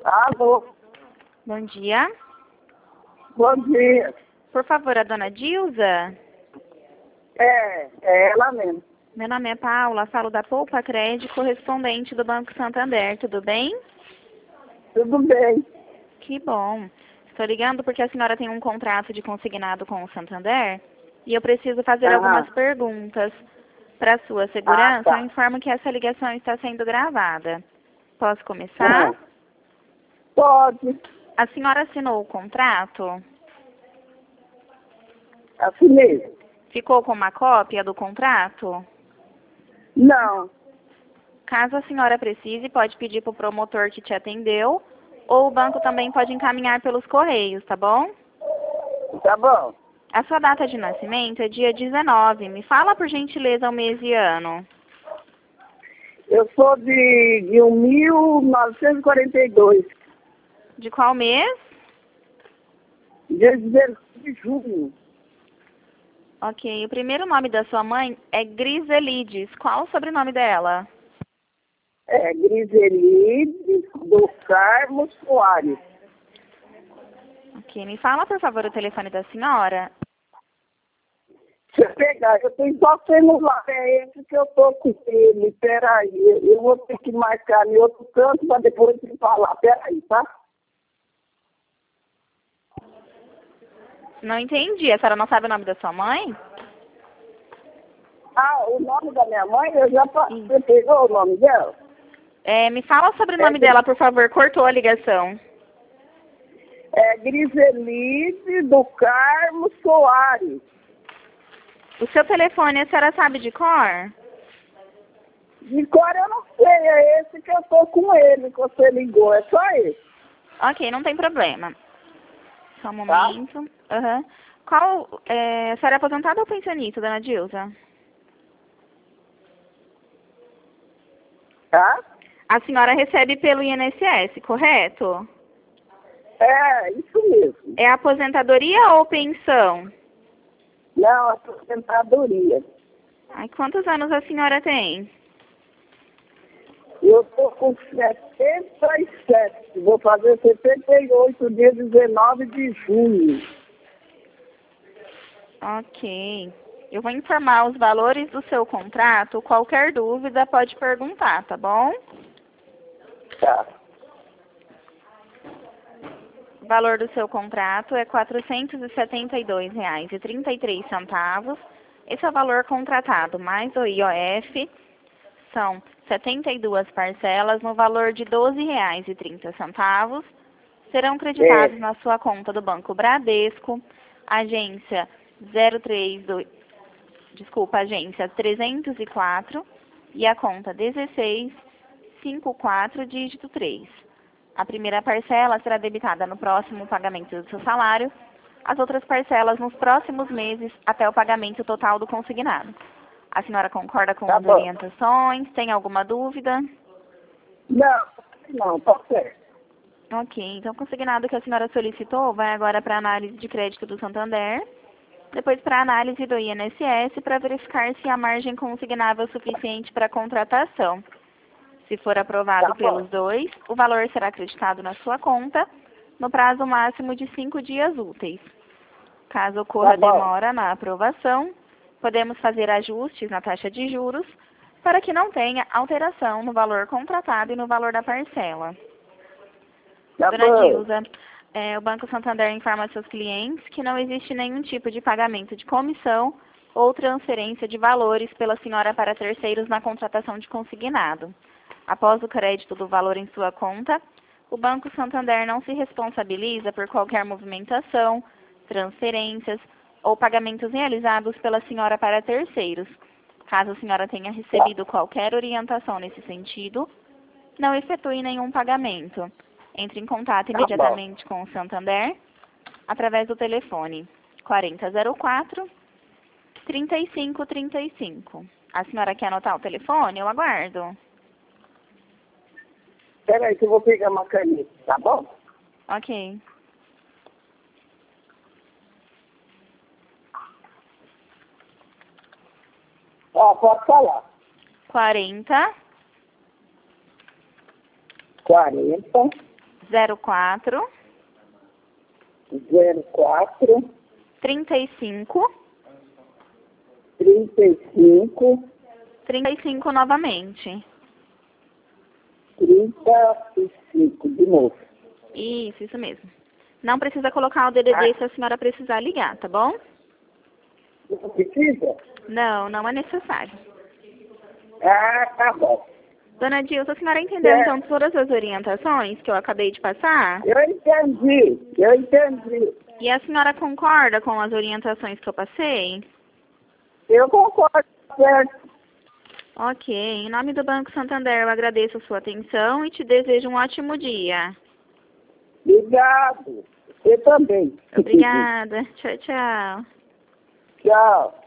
Alô, Bom dia. bom dia. Por favor, a dona Dilza? É ela mesmo. Meu nome é Paula, falo da Poupa Crédito, correspondente do Banco Santander, tudo bem? Tudo bem. Que bom. Estou ligando porque a senhora tem um contrato de consignado com o Santander e eu preciso fazer algumas perguntas. Para sua segurança, Tá. eu informo que essa ligação está sendo gravada. Posso começar? Pode. A senhora assinou o contrato? Assim mesmo. Ficou com uma cópia do contrato? Não. Caso a senhora precise, pode pedir para o promotor que te atendeu, ou o banco também pode encaminhar pelos correios, tá bom? Tá bom. A sua data de nascimento é dia 19. Me fala, por gentileza, o mês e ano. Eu sou de 1942. De qual mês? Dia 16 de junho. Ok. O primeiro nome da sua mãe é Griselides. Qual o sobrenome dela? Griselide do Carmo Soares. Ok. Me fala, por favor, o telefone da senhora. Deixa eu pegar, eu tenho só celular, é esse que eu tô com ele. Peraí, eu vou ter que marcar em outro canto para depois te falar. Peraí, tá? Não entendi. A senhora não sabe o nome da sua mãe? O nome da minha mãe, eu já Sim. Você pegou o nome dela? Me fala o sobrenome dela, por favor. Cortou a ligação. Griselide do Carmo Soares. O seu telefone, a senhora sabe de cor? De cor eu não sei, é esse que eu tô com ele, que você ligou, é só esse. Ok, não tem problema. Só um Tá? momento. Aham. Qual, a senhora é aposentada ou pensionista, dona Dilza? Tá? A senhora recebe pelo INSS, correto? É, isso mesmo. É aposentadoria ou pensão? Não, aposentadoria. Ai, quantos anos a senhora tem? Eu tô com 77, vou fazer 78 dia 19 de junho. Ok. Eu vou informar os valores do seu contrato. Qualquer dúvida pode perguntar, tá bom? Tá. O valor do seu contrato é R$ 472,33. Esse é o valor contratado, mais o IOF. São 72 parcelas no valor de R$ 12,30. Serão creditados na sua conta do Banco Bradesco, agência 304 e a conta 1654, dígito 3. A primeira parcela será debitada no próximo pagamento do seu salário, as outras parcelas nos próximos meses até o pagamento total do consignado. A senhora concorda com as orientações? Tem alguma dúvida? Não, tá certo. Ok, então o consignado que a senhora solicitou vai agora para a análise de crédito do Santander, depois para a análise do INSS para verificar se a margem consignável é suficiente para a contratação. Se for aprovado pelos dois, o valor será acreditado na sua conta no prazo máximo de 5 dias úteis. Caso ocorra demora na aprovação, podemos fazer ajustes na taxa de juros para que não tenha alteração no valor contratado e no valor da parcela. Dona Dilza, o Banco Santander informa seus clientes que não existe nenhum tipo de pagamento de comissão ou transferência de valores pela senhora para terceiros na contratação de consignado. Após o crédito do valor em sua conta, o Banco Santander não se responsabiliza por qualquer movimentação, transferências ou pagamentos realizados pela senhora para terceiros. Caso a senhora tenha recebido qualquer orientação nesse sentido, não efetue nenhum pagamento. Entre em contato imediatamente com o Santander através do telefone 4004-3535. A senhora quer anotar o telefone? Eu aguardo. Peraí que eu vou pegar uma caneta, tá bom? Ok. Pode falar. 40. 40. 04 04 35 35 35 novamente. 35 de novo. Isso mesmo. Não precisa colocar o DDD se a senhora precisar ligar, tá bom? Não precisa? Não, não é necessário. Ah, tá bom. Dona Dilsa, a senhora entendeu então todas as orientações que eu acabei de passar? Eu entendi. E a senhora concorda com as orientações que eu passei? Eu concordo, certo? Ok. Em nome do Banco Santander, eu agradeço a sua atenção e te desejo um ótimo dia. Obrigado. Você também. Obrigada. Tchau, tchau. Tchau.